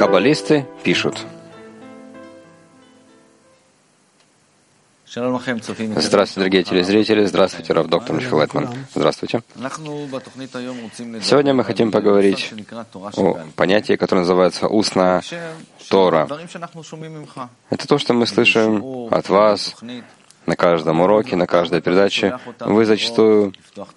Каббалисты пишут. Здравствуйте, дорогие телезрители. Здравствуйте, рав доктор Михаил Лайтман. Здравствуйте. Сегодня мы хотим поговорить о понятии, которое называется устная Тора. Это то, что мы слышим от вас на каждом уроке, на каждой передаче. Вы зачастую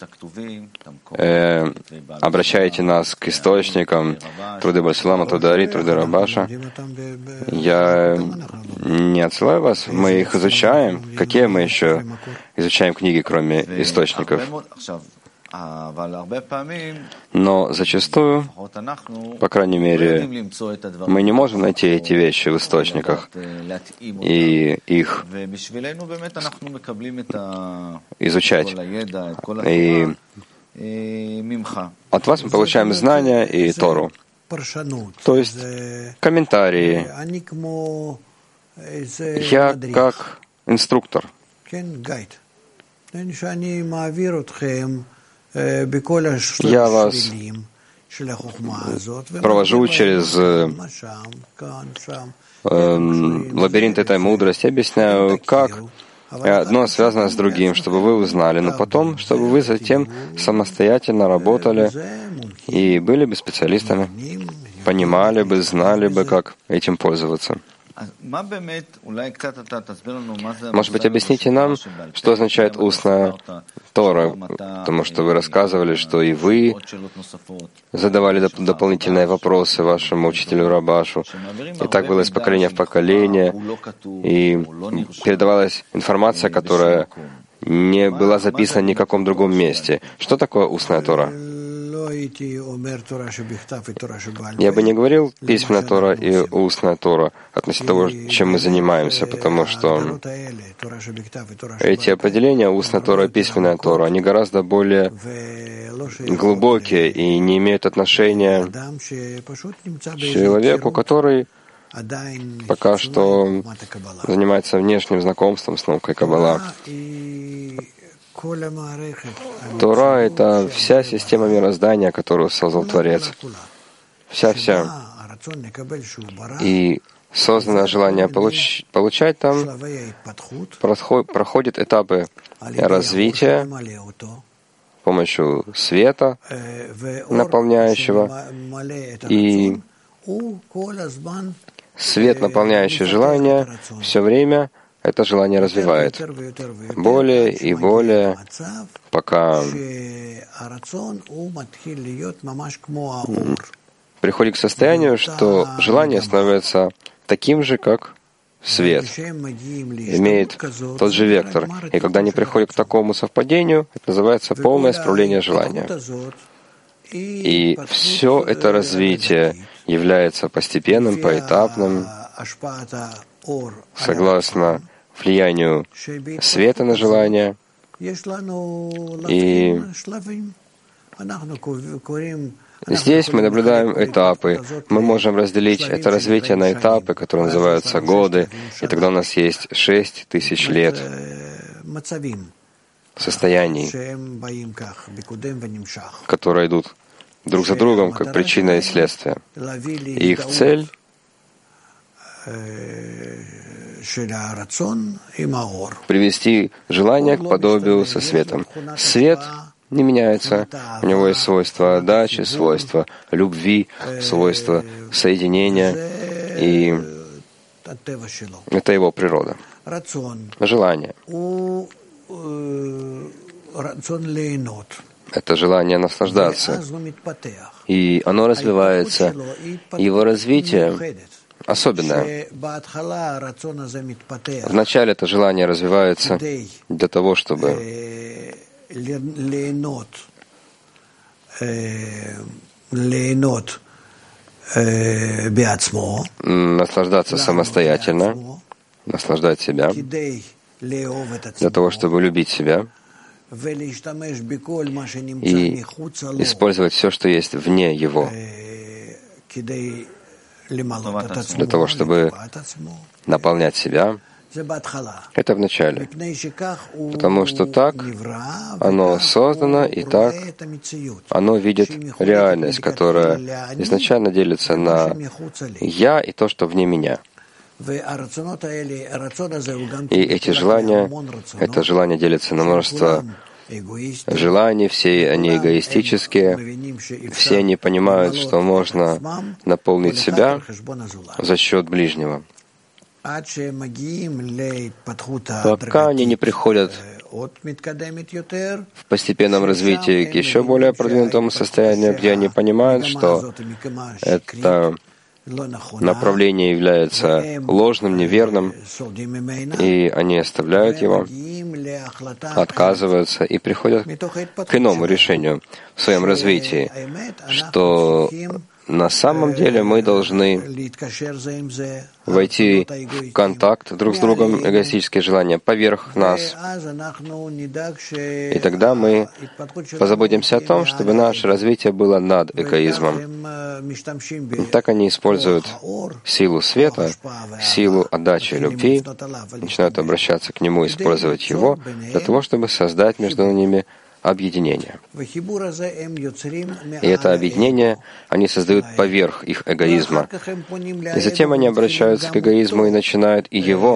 обращаете нас к источникам труды Басилама, труды Ари, труды Рабаша. Я не отсылаю вас, мы их изучаем. Какие мы еще изучаем книги, кроме источников? Но зачастую, по крайней мере, мы не можем найти эти вещи в источниках и их изучать. И от вас мы получаем знания и Тору, то есть комментарии. Я как инструктор. Я вас провожу через лабиринт этой мудрости, объясняю, как одно связано с другим, чтобы вы узнали, но потом, чтобы вы затем самостоятельно работали и были бы специалистами, понимали бы, знали бы, как этим пользоваться. Может быть, объясните нам, что означает устная Тора, потому что вы рассказывали, что и вы задавали дополнительные вопросы вашему учителю Рабашу, и так было из поколения в поколение, и передавалась информация, которая не была записана ни в каком другом месте. Что такое устная Тора? Я бы не говорил письменная Тора и устная Тора относительно того, чем мы занимаемся, потому что эти определения, устная Тора и письменная Тора, они гораздо более глубокие и не имеют отношения к человеку, который пока что занимается внешним знакомством с наукой Каббала. Тора — это вся система мироздания, которую создал Творец. Вся. И созданное желание получать там проходит этапы развития с помощью света, наполняющего, и свет, наполняющий желание, все время это желание развивает более и более, пока приходит к состоянию, что желание становится таким же, как свет, имеет тот же вектор. И когда они приходят к такому совпадению, это называется полное исправление желания. И все это развитие является постепенным, поэтапным, согласно влиянию света на желание. И здесь мы наблюдаем этапы. Мы можем разделить это развитие на этапы, которые называются годы, и тогда у нас есть 6000 лет состояний, которые идут друг за другом, как причина и следствие. И их цель — привести желание к подобию со светом. Свет не меняется. У него есть свойства отдачи, свойства любви, свойства соединения. И это его природа. Желание. Это желание наслаждаться. И оно развивается. Его развитие особенное. Вначале это желание развивается для того, чтобы наслаждаться самостоятельно, наслаждать себя, для того, чтобы любить себя и использовать все, что есть вне его, для того, чтобы наполнять себя Это в начале. Потому что так оно создано, и так оно видит реальность, которая изначально делится на «я» и то, что вне меня. И эти желания, это желание делится на множество желаний, все они эгоистические, все они понимают, что можно наполнить себя за счет ближнего. Пока они не приходят в постепенном развитии к еще более продвинутому состоянию, где они понимают, что это направление является ложным, неверным, и они оставляют его, отказываются и приходят к иному решению в своем развитии, что на самом деле мы должны войти в контакт друг с другом, эгоистические желания поверх нас. И тогда мы позаботимся о том, чтобы наше развитие было над эгоизмом. Так они используют силу света, силу отдачи любви, начинают обращаться к нему, использовать его для того, чтобы создать между ними объединение. И это объединение они создают поверх их эгоизма. И затем они обращаются к эгоизму и начинают и его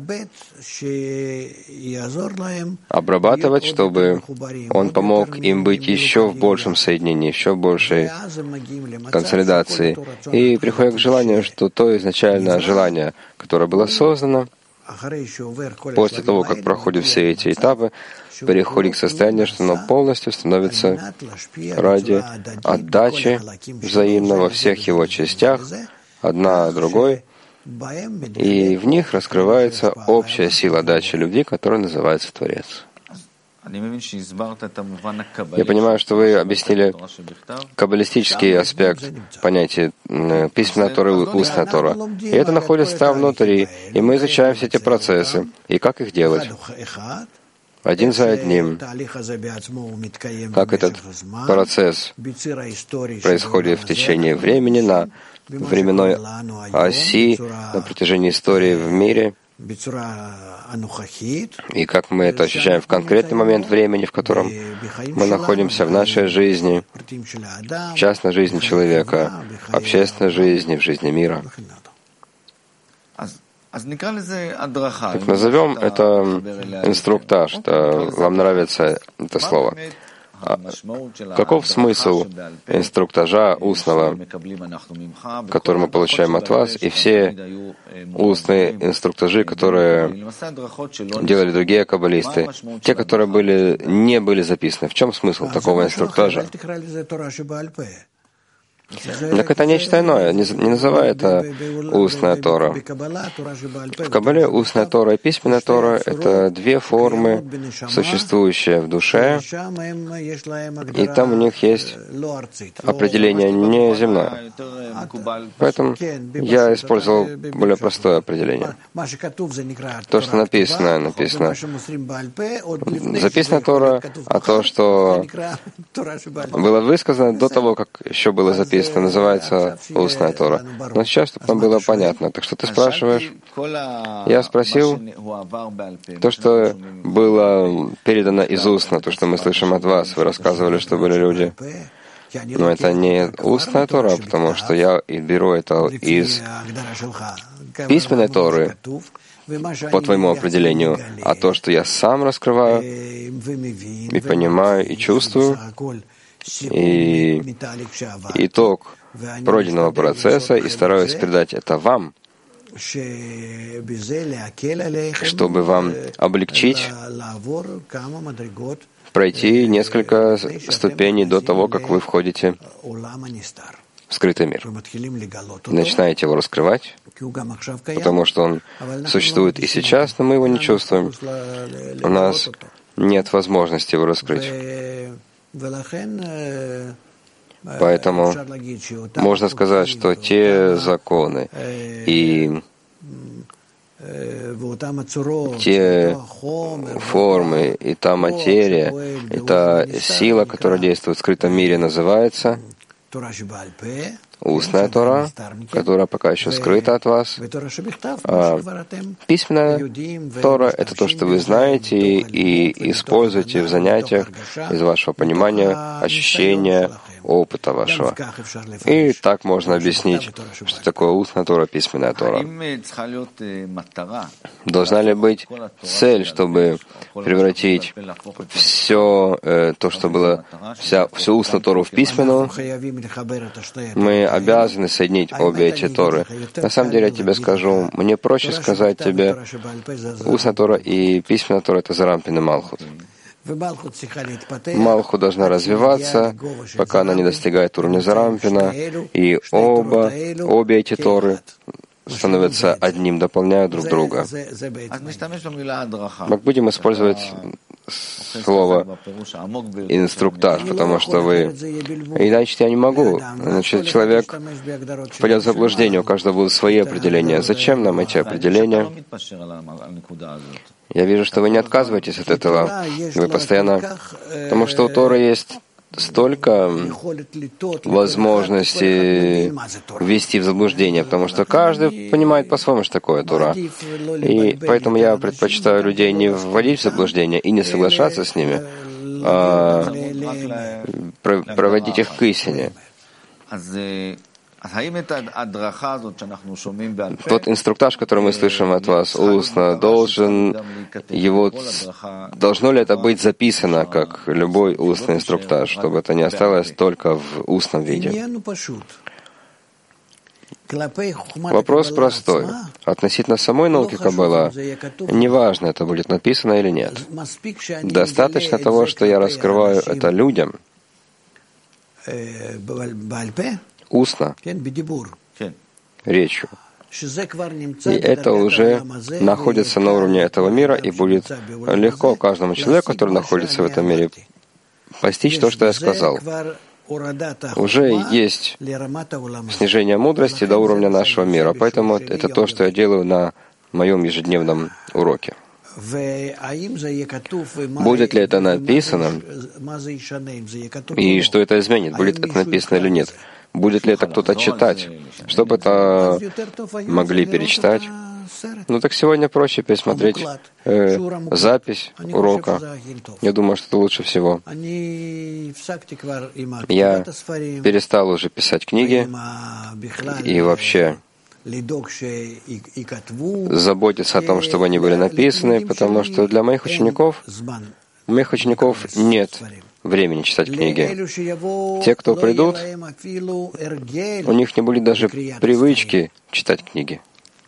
обрабатывать, чтобы он помог им быть еще в большем соединении, еще в большей консолидации. И приходят к желанию, что то изначальное желание, которое было создано, после того, как проходят все эти этапы, переходит к состоянию, что оно полностью становится ради отдачи взаимно во всех его частях, одна другой, и в них раскрывается общая сила отдачи любви, которая называется Творец. Я понимаю, что вы объяснили каббалистический аспект понятия письменная Тора и устная Тора. И это находится там внутри, и мы изучаем все эти процессы, и как их делать. Один за одним, как этот процесс происходит в течение времени, на временной оси, на протяжении истории в мире, и как мы это ощущаем в конкретный момент времени, в котором мы находимся в нашей жизни, в частной жизни человека, в общественной жизни, в жизни мира. Так назовем это инструктаж, вам нравится это слово. Каков смысл инструктажа устного, который мы получаем от вас, и все устные инструктажи, которые делали другие каббалисты, те, которые не были записаны? В чем смысл такого инструктажа? Так это нечто иное, не называй это устная Тора. В Каббале устная Тора и письменная Тора — это две формы, существующие в душе, и там у них есть определение не земное. Поэтому я использовал более простое определение. То, что написано. Записана Тора, а то, что было высказано до того, как еще было записано, называется устная Тора. Но сейчас, чтобы нам было понятно. Так что ты спрашиваешь? Я спросил то, что было передано из устно, то, что мы слышим от вас. Вы рассказывали, что были люди. Но это не устная Тора, потому что я беру это из письменной Торы, по твоему определению, а то, что я сам раскрываю и понимаю, и чувствую, и итог пройденного процесса, и стараюсь передать это вам, чтобы вам облегчить пройти несколько ступеней до того, как вы входите в скрытый мир. Начинаете его раскрывать, потому что он существует и сейчас, но мы его не чувствуем. У нас нет возможности его раскрыть. Поэтому можно сказать, что те законы и те формы, и та материя, и та сила, которая действует в скрытом мире, называется устная Тора, которая пока еще скрыта от вас. А письменная Тора — это то, что вы знаете и используете в занятиях из вашего понимания, ощущения, опыта вашего. И так можно объяснить, что такое устная Тора, письменная Тора. Должна ли быть цель, чтобы превратить все то, что было, всю устную Тору в письменную? Мы обязаны соединить обе эти Торы. На самом деле, я тебе скажу, мне проще сказать тебе, устная Тора и письменная Тора — это Зарампин и Малхут. Малхут должна развиваться, пока она не достигает уровня Зарампина, и обе эти Торы становятся одним, дополняют друг друга. Мы будем использовать слово «инструктаж», потому что вы... Иначе я не могу. Значит, человек впадет в заблуждение, у каждого будут свои определения. Зачем нам эти определения? Я вижу, что вы не отказываетесь от этого. Вы постоянно... Потому что у Торы есть столько возможностей ввести в заблуждение, потому что каждый понимает по-своему, что такое Тора. И поэтому я предпочитаю людей не вводить в заблуждение и не соглашаться с ними, а проводить их к истине. Тот инструктаж, который мы слышим от вас устно, должно ли это быть записано, как любой устный инструктаж, чтобы это не осталось только в устном виде? Вопрос простой. Относительно самой науки Каббала, неважно, это будет написано или нет. Достаточно того, что я раскрываю это людям, устно, речью. И это уже находится на уровне этого мира, и будет легко каждому человеку, который находится в этом мире, постичь то, что я сказал. Уже есть снижение мудрости до уровня нашего мира, поэтому это то, что я делаю на моем ежедневном уроке. Будет ли это написано, и что это изменит, будет это написано или нет? Будет ли это кто-то читать? Чтобы это могли перечитать? Ну так сегодня проще пересмотреть запись урока. Я думаю, что это лучше всего. Я перестал уже писать книги и вообще заботиться о том, чтобы они были написаны, потому что для моих учеников нет времени читать книги. Те, кто придут, у них не будет даже привычки читать книги.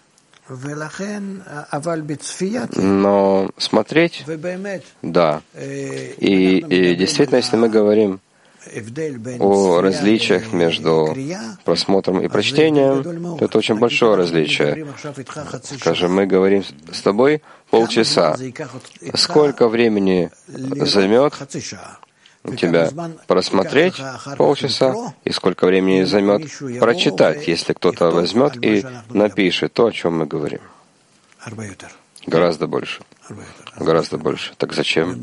Но смотреть, да. И действительно, если мы говорим о различиях между просмотром и прочтением, то это очень большое различие. Скажем, мы говорим с тобой полчаса. Сколько времени займет у тебя просмотреть полчаса, и сколько времени займет прочитать, если кто-то возьмет и напишет то, о чем мы говорим? Гораздо больше. Гораздо больше. Так зачем?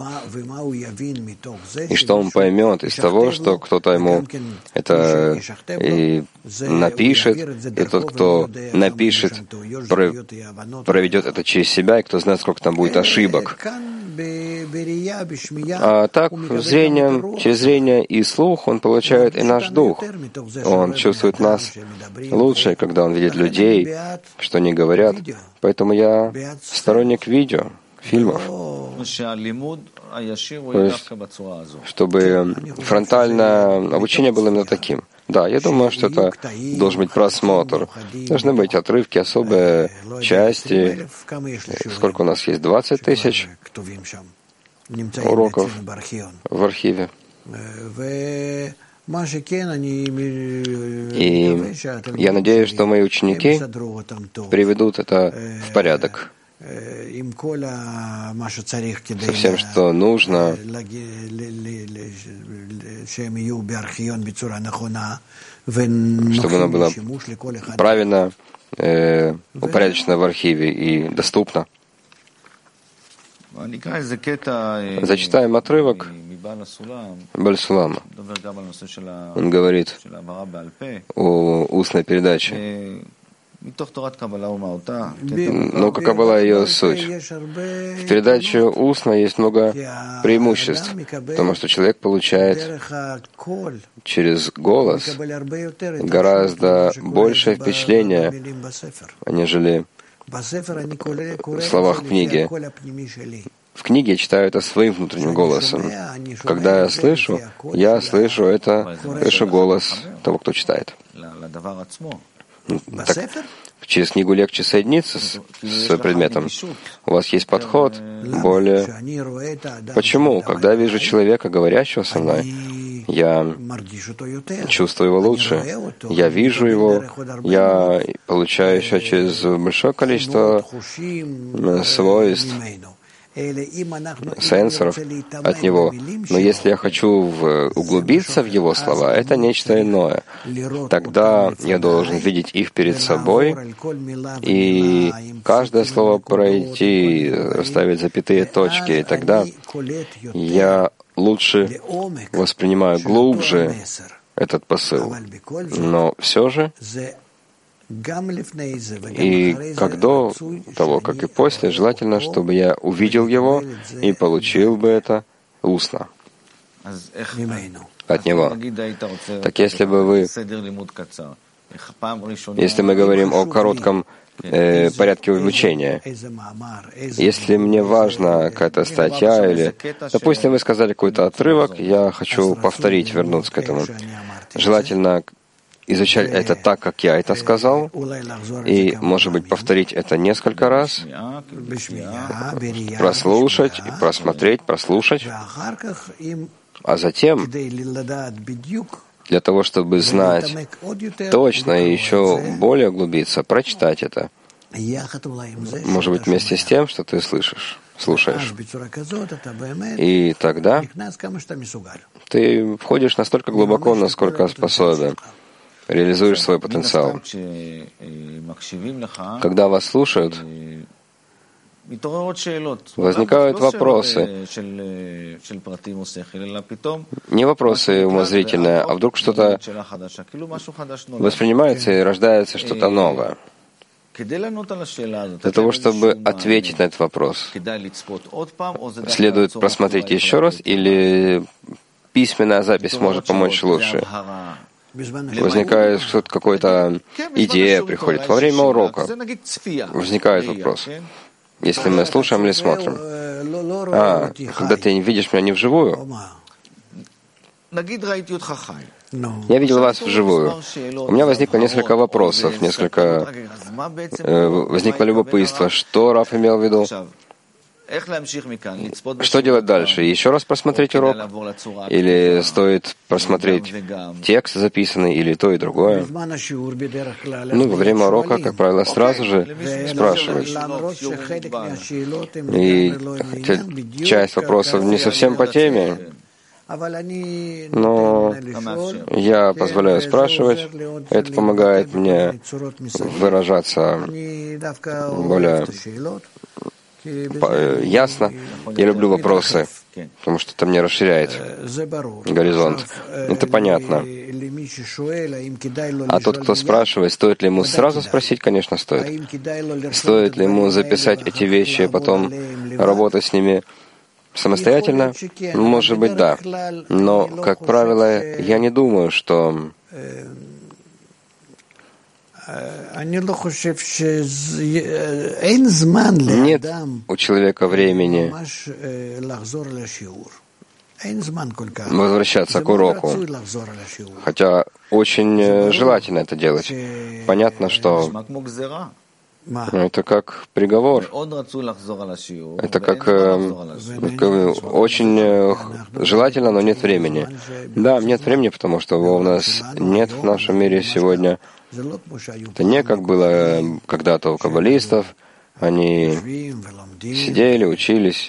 И что он поймет из того, что кто-то ему это и напишет, и тот, кто напишет, проведет это через себя, и кто знает, сколько там будет ошибок. А так, через зрение и слух он получает и наш дух. Он чувствует нас лучше, когда он видит людей, что они говорят. Поэтому я сторонник видео, фильмов. То есть, чтобы фронтальное обучение было именно таким. Да, я думаю, что это должен быть просмотр. Должны быть отрывки, особые части. Сколько у нас есть? 20 тысяч уроков в архиве. И я надеюсь, что мои ученики приведут это в порядок. Со всем, что нужно, чтобы оно было правильно, упорядочено в архиве и доступно. Зачитаем отрывок Бальсулама. Он говорит о устной передаче. Но какова ее суть? В передаче устно есть много преимуществ, потому что человек получает через голос гораздо большее впечатление, нежели в словах книги. В книге я читаю это своим внутренним голосом. Когда я слышу это, слышу голос того, кто читает. Так, через книгу легче соединиться с предметом. У вас есть подход более... Почему? Когда я вижу человека, говорящего со мной, я чувствую его лучше. Я вижу его, я получаю еще через большое количество свойств, сенсоров от него. Но если я хочу углубиться в его слова, это нечто иное. Тогда я должен видеть их перед собой и каждое слово пройти, расставить запятые точки. И тогда я лучше воспринимаю глубже этот посыл. Но все же и как до того, как и после, желательно, чтобы я увидел его и получил бы это устно от него. Так если бы вы... Если мы говорим о коротком порядке обучения, если мне важна какая-то статья или, допустим, вы сказали какой-то отрывок, я хочу повторить, вернуться к этому. Желательно изучать это так, как я это сказал, и, может быть, повторить это несколько раз, прослушать, просмотреть, прослушать, а затем, для того, чтобы знать точно и еще более углубиться, прочитать это. Может быть, вместе с тем, что ты слушаешь. И тогда ты входишь настолько глубоко, насколько способен. Реализуешь свой потенциал. Когда вас слушают, возникают вопросы. Не вопросы умозрительные, а вдруг что-то воспринимается и рождается что-то новое. Для того, чтобы ответить на этот вопрос, следует просмотреть еще раз, или письменная запись может помочь лучше. Возникает что-то, какая-то идея приходит. Во время урока возникает вопрос. Если мы слушаем или смотрим. Когда ты видишь меня не вживую, я видел вас вживую. У меня возникло несколько вопросов, возникло любопытство, что Рав имел в виду. Что делать дальше? Еще раз просмотреть урок? Или стоит просмотреть текст записанный, или то и другое? Во время урока, как правило, сразу же спрашивают. И часть вопросов не совсем по теме, но я позволяю спрашивать. Это помогает мне выражаться более ясно. Я люблю вопросы, потому что это мне расширяет горизонт. Это понятно. А тот, кто спрашивает, стоит ли ему сразу спросить, конечно, стоит. Стоит ли ему записать эти вещи, а потом работать с ними самостоятельно? Может быть, да. Но, как правило, я не думаю, что... Нет у человека времени возвращаться к уроку, хотя очень желательно это делать. Понятно, что это как приговор. Это как очень желательно, но нет времени. Да, нет времени, потому что его у нас нет в нашем мире сегодня. Это не как было когда-то у каббалистов. Они сидели, учились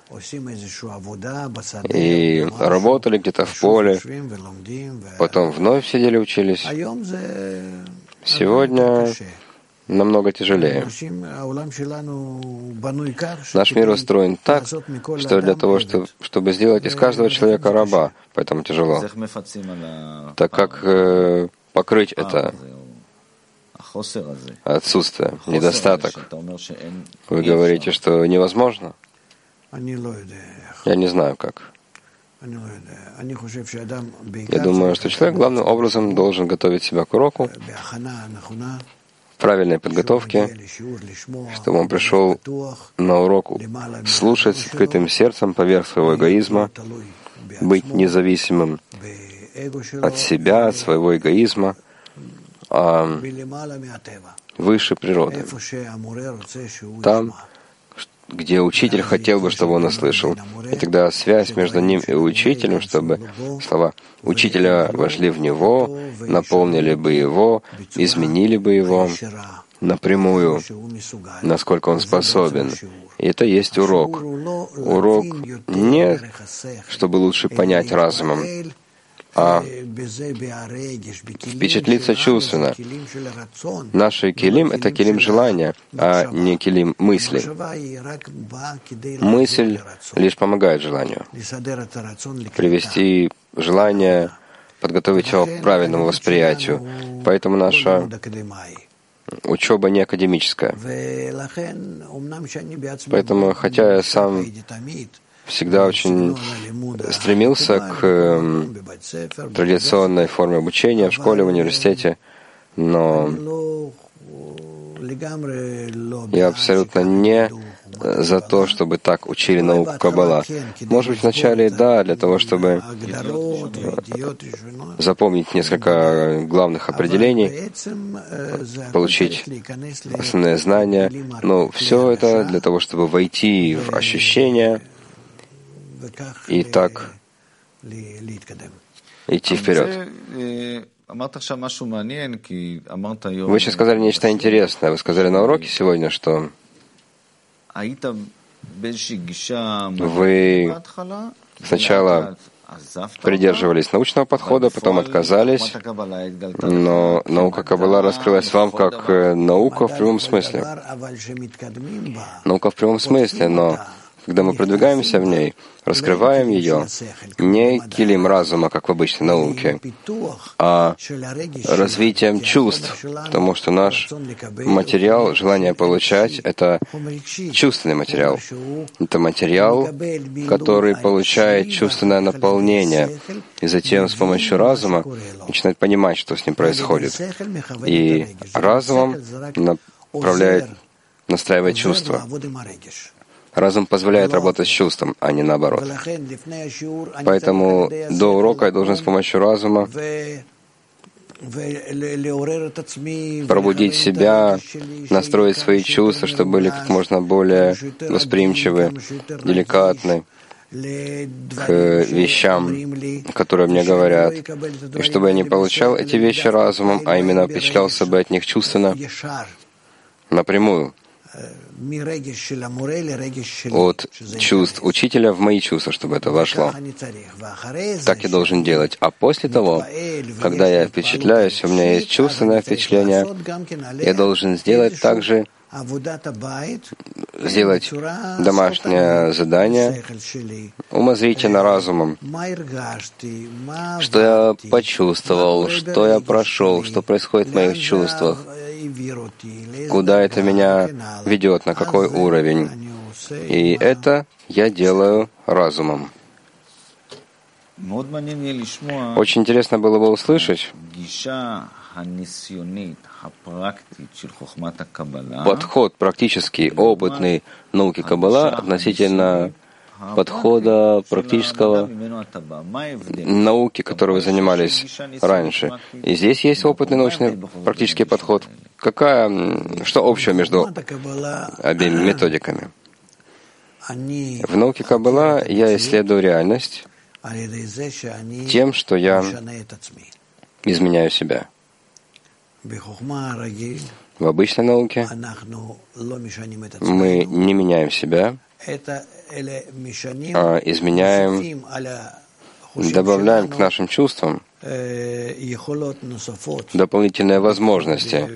и работали где-то в поле, потом вновь сидели, учились. Сегодня намного тяжелее. Наш мир устроен так, что для того, чтобы сделать из каждого человека раба, поэтому тяжело. Так как покрыть это отсутствие, недостаток? Вы говорите, что невозможно? Я не знаю, как. Я думаю, что человек главным образом должен готовить себя к уроку, правильной подготовке, чтобы он пришел на урок слушать с открытым сердцем поверх своего эгоизма, быть независимым от себя, от своего эгоизма, а выше природы. Там, где учитель хотел бы, чтобы он услышал. И тогда связь между ним и учителем, чтобы слова учителя вошли в него, наполнили бы его, изменили бы его напрямую, насколько он способен. И это есть урок. Урок не, чтобы лучше понять разумом, а впечатлиться чувственно. Наши килим — это килим желания, а не килим мысли. Мысль лишь помогает желанию. Привести желание, подготовить его к правильному восприятию. Поэтому наша учеба не академическая. Поэтому, хотя я сам всегда очень стремился к традиционной форме обучения в школе, в университете, но я абсолютно не за то, чтобы так учили науку Каббала. Может быть, вначале да, для того, чтобы запомнить несколько главных определений, получить основные знания, но все это для того, чтобы войти в ощущения и так идти вперед. Вы сейчас сказали нечто интересное. Вы сказали на уроке сегодня, что вы сначала придерживались научного подхода, потом отказались, но наука Каббала раскрылась вам как наука в прямом смысле. Наука в прямом смысле, но когда мы продвигаемся в ней, раскрываем ее, не килим разума, как в обычной науке, а развитием чувств, потому что наш материал, желание получать, это чувственный материал. Это материал, который получает чувственное наполнение, и затем с помощью разума начинает понимать, что с ним происходит. И разумом настраивает чувства. Разум позволяет работать с чувством, а не наоборот. Поэтому до урока я должен с помощью разума пробудить себя, настроить свои чувства, чтобы были как можно более восприимчивы, деликатны к вещам, которые мне говорят, и чтобы я не получал эти вещи разумом, а именно впечатлялся бы от них чувственно, напрямую, от чувств учителя в мои чувства, чтобы это вошло. Так я должен делать. А после того, когда я впечатляюсь, у меня есть чувственное впечатление, я должен сделать также, сделать домашнее задание умозрительно разумом. Что я почувствовал, что я прошел, что происходит в моих чувствах, куда это меня ведет, на какой уровень. И это я делаю разумом. Очень интересно было бы услышать подход практический, опытный науки Каббала относительно подхода практического науки, которой вы занимались раньше. И здесь есть опытный научный практический подход. Что общего между обеими методиками? В науке Каббала я исследую реальность тем, что я изменяю себя. В обычной науке мы не меняем себя, а изменяем добавляем к нашим чувствам дополнительные возможности,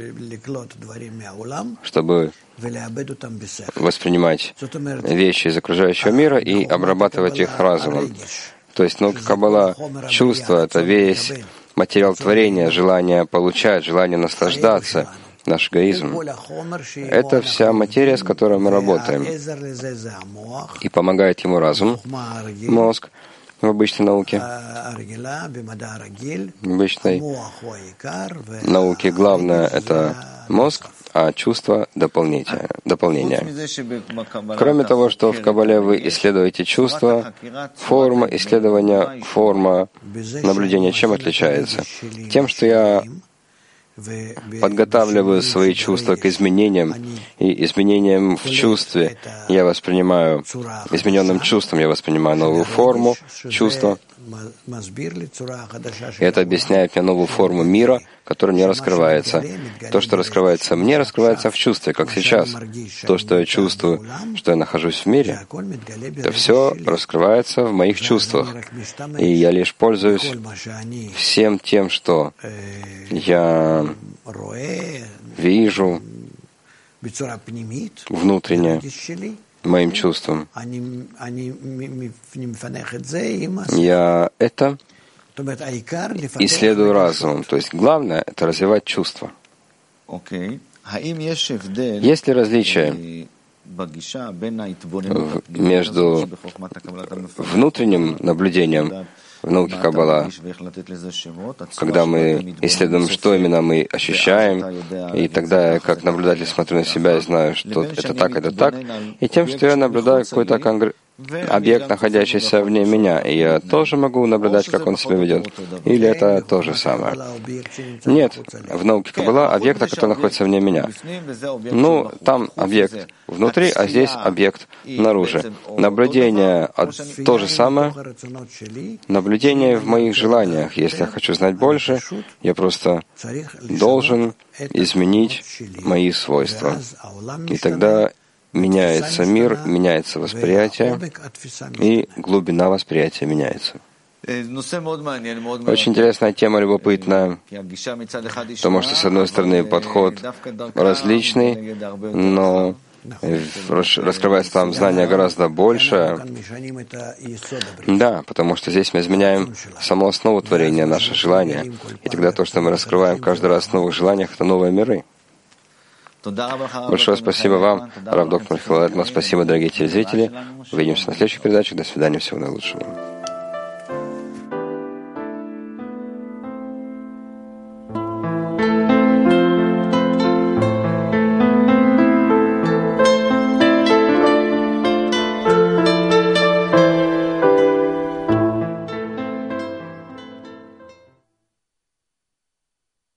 чтобы воспринимать вещи из окружающего мира и обрабатывать их разумом. То есть наука Каббала, чувство — это весь материал творения, желание получать, желание наслаждаться, наш эгоизм. Это вся материя, с которой мы работаем. И помогает ему разум, мозг, в обычной науке. В обычной науке главное — это мозг, а чувство — дополнение. Кроме того, что в Каббале вы исследуете чувства, форма исследования, форма наблюдения чем отличается? Тем, что я подготавливаю свои чувства к изменениям, и изменениям в чувстве я воспринимаю, измененным чувством я воспринимаю новую форму чувства. И это объясняет мне новую форму мира, которая мне раскрывается. То, что раскрывается мне, раскрывается в чувстве, как сейчас. То, что я чувствую, что я нахожусь в мире, это все раскрывается в моих чувствах. И я лишь пользуюсь всем тем, что я вижу внутренне моим чувствам. Я это исследую разумом. То есть главное — это развивать чувства. Есть ли различие между внутренним наблюдением в науке Каббала, когда мы исследуем, что именно мы ощущаем, и тогда я как наблюдатель смотрю на себя и знаю, что это так, и тем, что я наблюдаю какой-то объект, находящийся вне меня, и я тоже могу наблюдать, как он себя ведет. Или это то же самое? Нет, в науке Каббала объект, который находится вне меня. Ну, там объект внутри, а здесь объект наружу. Наблюдение то же самое. Наблюдение в моих желаниях. Если я хочу знать больше, я просто должен изменить мои свойства. И тогда меняется мир, меняется восприятие, и глубина восприятия меняется. Очень интересная тема, любопытная, потому что, с одной стороны, подход различный, но раскрывается там знание гораздо больше. Да, потому что здесь мы изменяем саму основу творения, наше желание. И тогда то, что мы раскрываем каждый раз в новых желаниях, это новые миры. Большое спасибо вам, Рав доктор Михаил Эльтман. Спасибо, дорогие телезрители. Увидимся на следующих передачах. До свидания. Всего наилучшего.